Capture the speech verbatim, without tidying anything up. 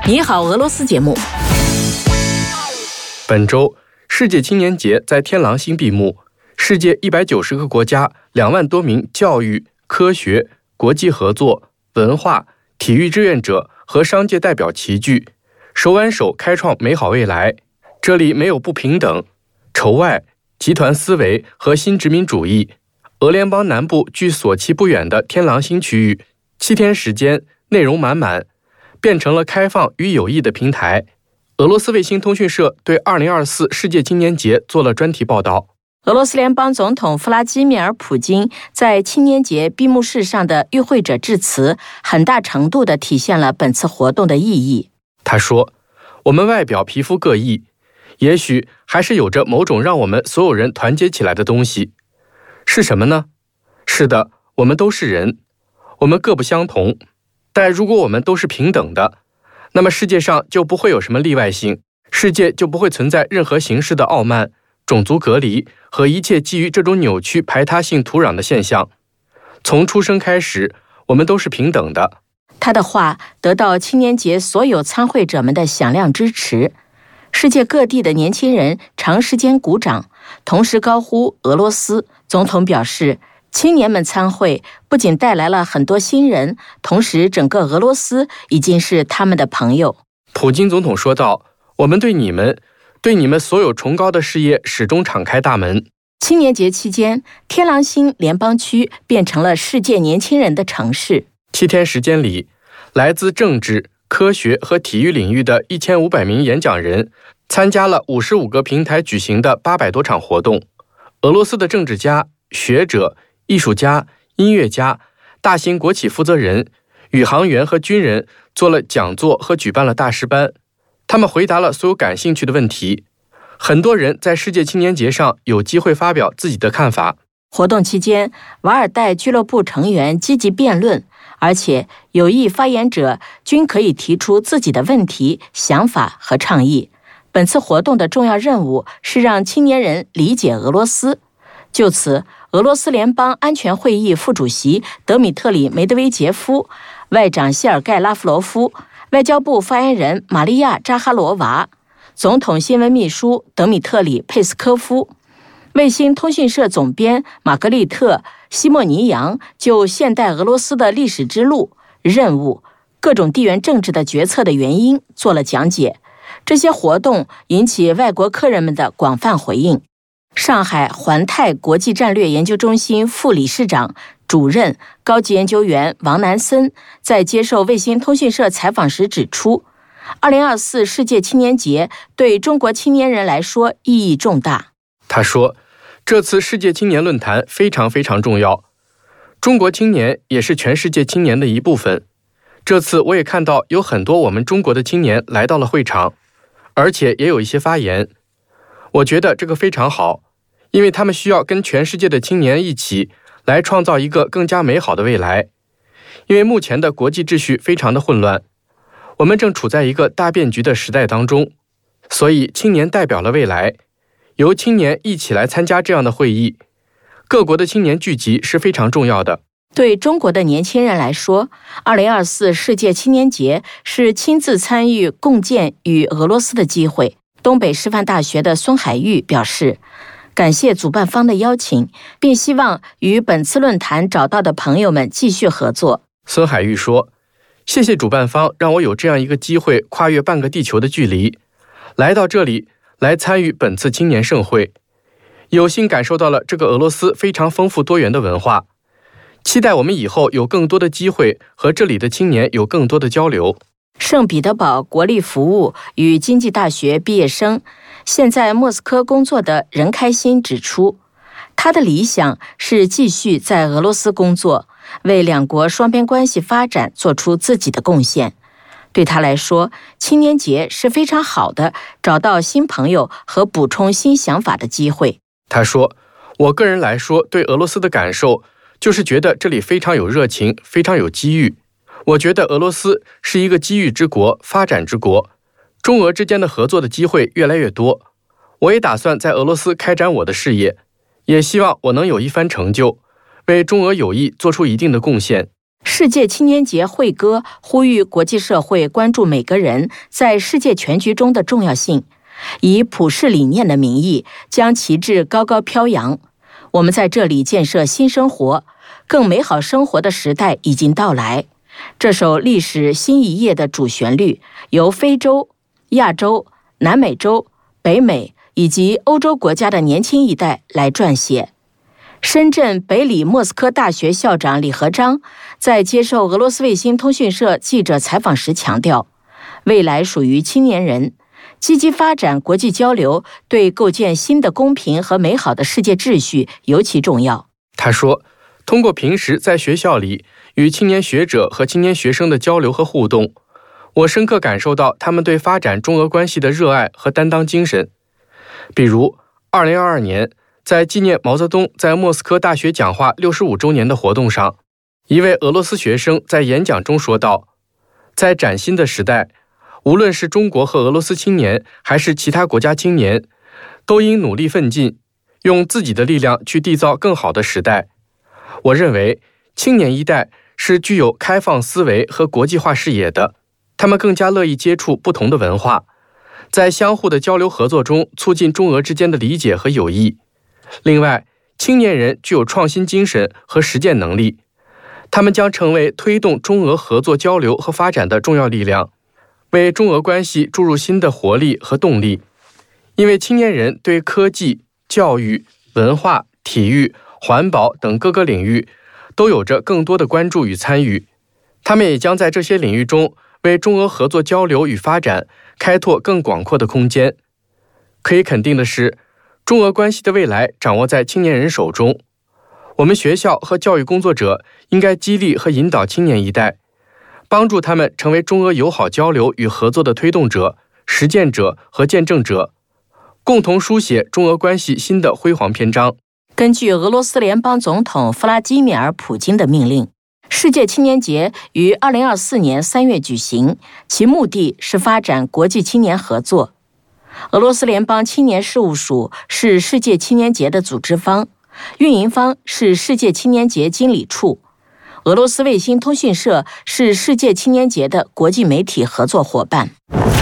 你好，俄罗斯节目。 本周世界青年节在天狼星闭幕，世界一百九十个国家两万多名教育、科学、国际合作、文化、体育志愿者和商界代表齐聚，手挽手开创美好未来。这里没有不平等、仇外、集团思维和新殖民主义。俄联邦南部距索契不远的天狼星区域，七天时间，内容满满，变成了开放与有益的平台。俄罗斯卫星通讯社对二零二四世界青年节做了专题报道。 俄罗斯联邦总统弗拉基米尔·普京在青年节闭幕式上的与会者致辞，很大程度地体现了本次活动的意义。 他说，我们外表皮肤各异，也许还是有着某种让我们所有人团结起来的东西。是什么呢？是的，我们都是人，我们各不相同，但如果我们都是平等的，那么世界上就不会有什么例外性，世界就不会存在任何形式的傲慢、种族隔离和一切基于这种扭曲排他性土壤的现象。从出生开始，我们都是平等的。 他的话得到青年节所有参会者们的响亮支持，世界各地的年轻人长时间鼓掌，同时高呼俄罗斯。总统表示，青年们参会不仅带来了很多新人，同时整个俄罗斯已经是他们的朋友。 普京总统说道，我们对你们对你们所有崇高的事业始终敞开大门。 青年节期间，天狼星联邦区变成了世界年轻人的城市。 七天时间里，来自政治、科学和体育领域的一千五百名演讲人参加了五十五个平台举行的八百多场活动。俄罗斯的政治家、学者、艺术家、音乐家、大型国企负责人、宇航员和军人做了讲座和举办了大师班，他们回答了所有感兴趣的问题。很多人在世界青年节上有机会发表自己的看法。 活动期间，瓦尔代俱乐部成员积极辩论，而且有意发言者均可以提出自己的问题、想法和倡议。本次活动的重要任务是让青年人理解俄罗斯。就此，俄罗斯联邦安全会议副主席德米特里·梅德韦杰夫、外长谢尔盖·拉夫罗夫、外交部发言人玛利亚·扎哈罗娃、总统新闻秘书德米特里·佩斯科夫、卫星通讯社总编玛格丽特·西莫尼扬就现代俄罗斯的历史之路、任务、各种地缘政治的决策的原因做了讲解。这些活动引起外国客人们的广泛回应。上海环泰国际战略研究中心副理事长、主任、高级研究员王南森在接受卫星通讯社采访时指出，二零二四世界青年节对中国青年人来说意义重大。 他说，这次世界青年论坛非常非常重要，中国青年也是全世界青年的一部分。这次我也看到有很多我们中国的青年来到了会场，而且也有一些发言。我觉得这个非常好，因为他们需要跟全世界的青年一起来创造一个更加美好的未来。因为目前的国际秩序非常的混乱，我们正处在一个大变局的时代当中，所以青年代表了未来。由青年一起来参加这样的会议，各国的青年聚集是非常重要的。 对中国的年轻人来说，二零二四世界青年节是亲自参与共建与俄罗斯的机会。东北师范大学的孙海玉表示，感谢主办方的邀请，并希望与本次论坛找到的朋友们继续合作。 孙海玉说，谢谢主办方让我有这样一个机会跨越半个地球的距离，来到这里来参与本次青年盛会，有幸感受到了这个俄罗斯非常丰富多元的文化，期待我们以后有更多的机会和这里的青年有更多的交流。 圣彼得堡国立服务与经济大学毕业生，现在莫斯科工作的任开心指出，他的理想是继续在俄罗斯工作，为两国双边关系发展做出自己的贡献。对他来说，青年节是非常好的找到新朋友和补充新想法的机会。 他说，我个人来说对俄罗斯的感受就是觉得这里非常有热情，非常有机遇。我觉得俄罗斯是一个机遇之国，发展之国，中俄之间的合作的机会越来越多。我也打算在俄罗斯开展我的事业，也希望我能有一番成就，为中俄友谊做出一定的贡献。 世界青年节会歌呼吁国际社会关注每个人在世界全局中的重要性，以普世理念的名义将旗帜高高飘扬。我们在这里建设新生活，更美好生活的时代已经到来。这首历史新一页的主旋律由非洲、亚洲、南美洲、北美以及欧洲国家的年轻一代来撰写。深圳北理莫斯科大学校长李和章在接受俄罗斯卫星通讯社记者采访时强调，未来属于青年人，积极发展国际交流对构建新的公平和美好的世界秩序尤其重要。 他说，通过平时在学校里与青年学者和青年学生的交流和互动，我深刻感受到他们对发展中俄关系的热爱和担当精神。比如二零二二年在纪念毛泽东在莫斯科大学讲话六十五周年的活动上，一位俄罗斯学生在演讲中说道，在崭新的时代，无论是中国和俄罗斯青年还是其他国家青年，都应努力奋进，用自己的力量去缔造更好的时代。我认为青年一代是具有开放思维和国际化视野的，他们更加乐意接触不同的文化，在相互的交流合作中促进中俄之间的理解和友谊。另外，青年人具有创新精神和实践能力，他们将成为推动中俄合作交流和发展的重要力量，为中俄关系注入新的活力和动力。因为青年人对科技、教育、文化、体育、环保等各个领域都有着更多的关注与参与，他们也将在这些领域中为中俄合作交流与发展开拓更广阔的空间。可以肯定的是，中俄关系的未来掌握在青年人手中。我们学校和教育工作者应该激励和引导青年一代，帮助他们成为中俄友好交流与合作的推动者、实践者和见证者，共同书写中俄关系新的辉煌篇章。 根据俄罗斯联邦总统弗拉基米尔·普京的命令，世界青年节于二零二四年三月举行，其目的是发展国际青年合作。俄罗斯联邦青年事务署是世界青年节的组织方，运营方是世界青年节经理处。俄罗斯卫星通讯社是世界青年节的国际媒体合作伙伴。